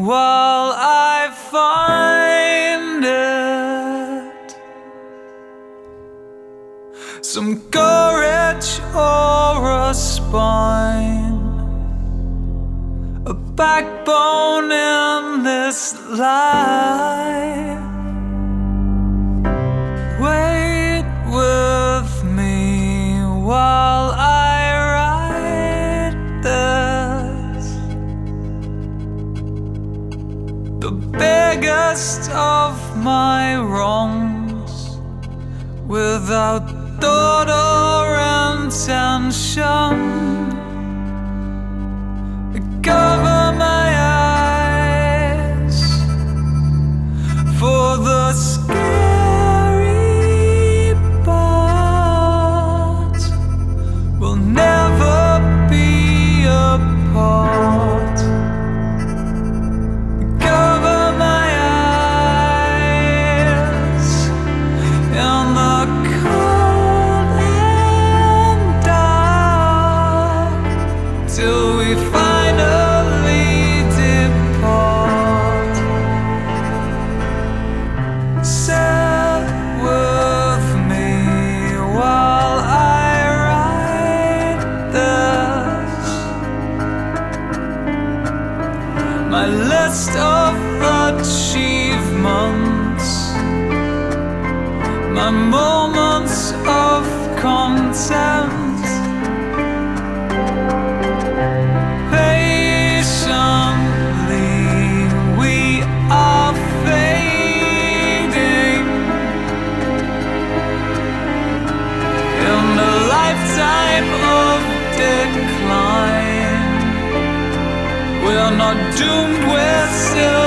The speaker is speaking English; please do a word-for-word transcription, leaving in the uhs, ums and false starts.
while I find it. Some courage or a spine, a backbone in this life. Wait with me while I write this, the biggest of my wrongs, without thought or intention. Cover my eyes for the scary part. We'll never be apart. Cover my eyes in the cold and dark till we finally depart. Sit with me while I write this, my list of achievements, my moments of content. Patiently we are fading in a lifetime of decline. We're not doomed, we're still